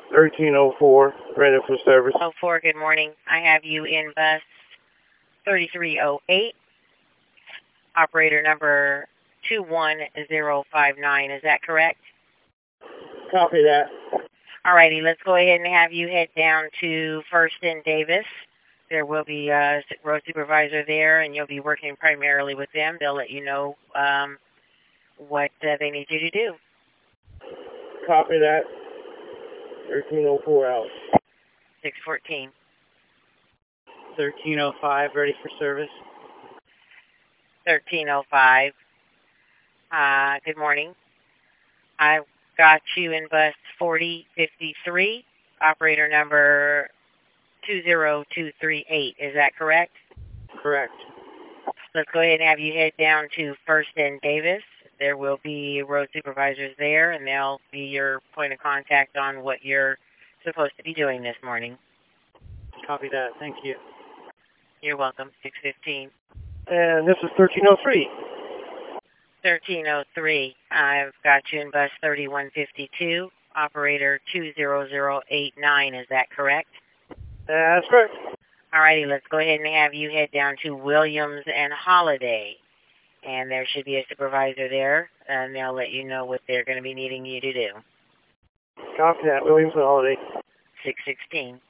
1304, ready for service. 04, good morning. I have you in bus 3308, operator number 21059. Is that correct? Copy that. Alrighty, let's go ahead and have you head down to First and Davis. There will be a road supervisor there, and you'll be working primarily with them. They'll let you know what they need you to do. Copy that. 1304 out. 614. 1305, ready for service. 1305. Good morning. I've got you in bus 4053, operator number 20238. Is that correct? Correct. Let's go ahead and have you head down to First and Davis. There will be road supervisors there, and they'll be your point of contact on what you're supposed to be doing this morning. Copy that. Thank you. You're welcome. 615. And this is 1303. 1303. I've got you in bus 3152, operator 20089. Is that correct? That's correct. Alrighty, let's go ahead and have you head down to Williams and Holiday. And there should be a supervisor there, and they'll let you know what they're going to be needing you to do. Copy that. Williams and Holiday. 616.